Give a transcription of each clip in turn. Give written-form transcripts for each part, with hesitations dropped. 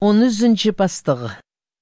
10-ші бастығы.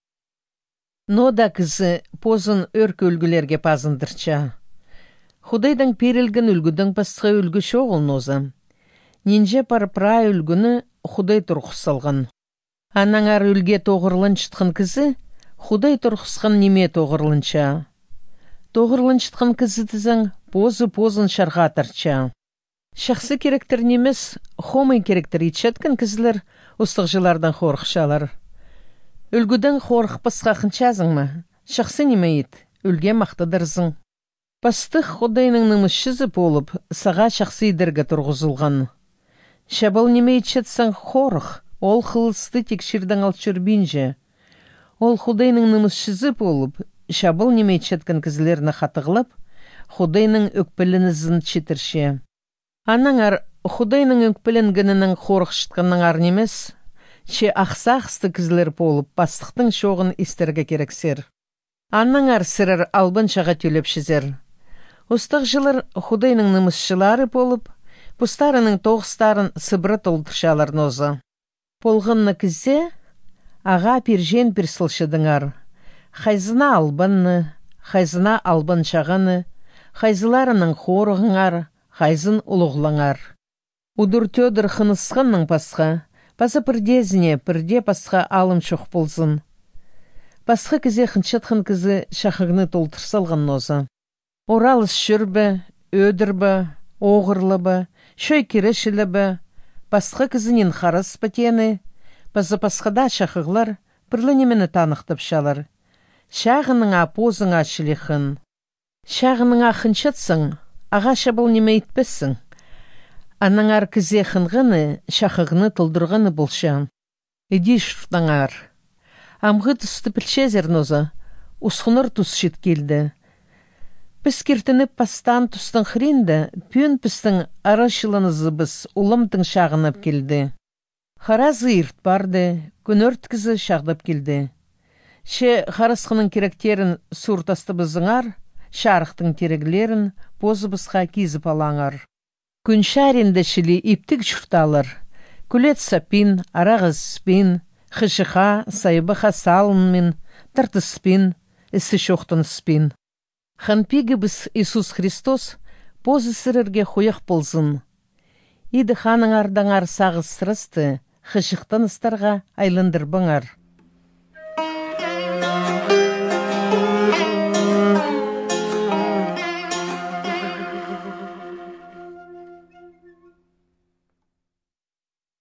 Нода кізі позын өрк үлгілерге пазындырча. Худайдан перілген үлгідің пастығы үлгі шоғыл ноза. Нинже пар-пра үлгіні Худай тұрқыс салған. Анаңар үлге тоғырлыншытқын кізі, Худай тұрқысқан неме тоғырлынча. Тоғырлыншытқын кізі тізің позы-позын шарға атарча. Шақсы керектір немес, хомай керектір итшеткін кізілер ұстықжылардан қорықшалар. Үлгідің қорық пысқақын чазың ма? Шақсы неме ет, үлге мақтыдырзың. Пастық Худайның нымышшызы болып, саға шақсы идерге тұрғызылған. Шабыл неме итшетсің қорық, ол қылысты текшірдің алчырбинже. Ол Худайның нымышшызы болып, шабыл неме итшеткін кізілеріні қатығылып, Худайның өкпілінізін читірше. Анаңар Худайның өкпіленгінінің қорықшытқының арнемес, че ақса-ақсты кізілер болып, бастықтың шоғын истерге керексер. Анаңар сірір албыншаға төлепшізер. Ұстық жылыр Худайның нымысшылары болып, бұстарының тоғыстарын сыбыры толдыршалар нозы. Полғынны кізде, аға пиржен пірсілшідіңар. Хайзына албынны, хайзына албыншағаны, хайзыларының қорығыңар, хайзын ұлығлаңар. Удыр төдір қынысқынның пасқа, пасы пірде пасқа алым шоқ болсын. Пасқа кізе қыншытқын кізі шақығыны толтырсалған нозы. Оралыс жүрбі, өдірбі, оғырлыбы, шөй керешілібі, пасқа кізінен қарыс бітені, пасқада шақығылар бірлінемені танықтып шалар. Шағының апозың ашылықын. Шағының ақыншытсың, ағаша бұл неме етпесің. Анаңар кізе қынғыны, шақығыны тұлдырғыны болша. Иди шұртаңар. Амғы тұсты пілшезер нозы, ұсқыныр тұс шет келді. Біз кертініп пастан тұстың қыринді, пүйін пістің арашылынызы біз ұлымтың шағынып келді. Харазы ирт барды, күнөрт кізі шағдап келді. Ше харасқының керектерін сұртасты бізіңар, шарықтың терегілерін позыбысқа кезіп алаңар. Күн шәренді шілі иптік жұрталыр. Күлет сапин, арағыз спин, хышыға, сайбыға салынмен, тырты спин, ісі шоқтын спин. Ханпигі біз Иисус Христос позы сірірге қойық болсын. Иді ханың ардаңар сағыз сырысты, хышықтан ыстарға айлындыр бұңар.